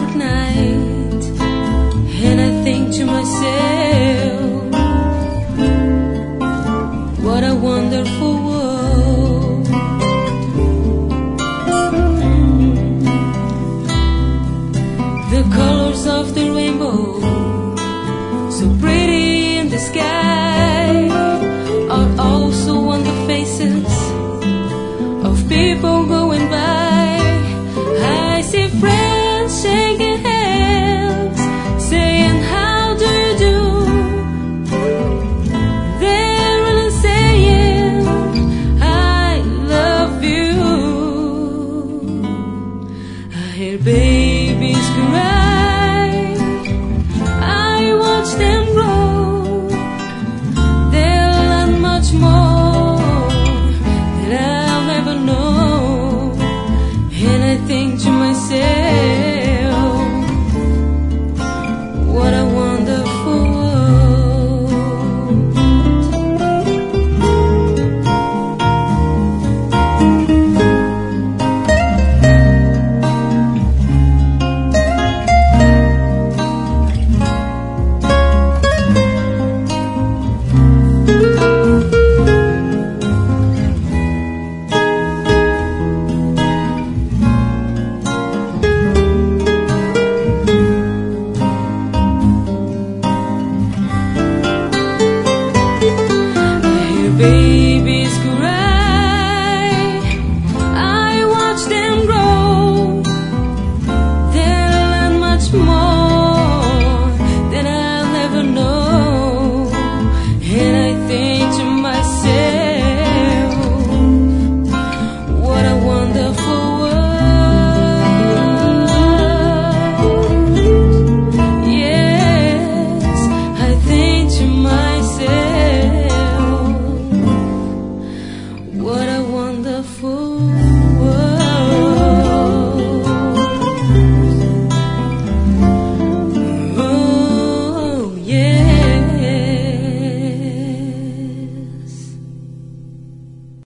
at night, and I think to myself, what a wonderful world. The colors of the rainbow, so pretty in the sky, are also on the faces of people going by. I see friends shaking hands, saying how do you do. They're really saying I love you. I hear babies cry, I watch them grow. They'll learn much more than I'll ever know. And I think to myself, what a wonderful world. Babies cry, I watch them grow. They'll learn much more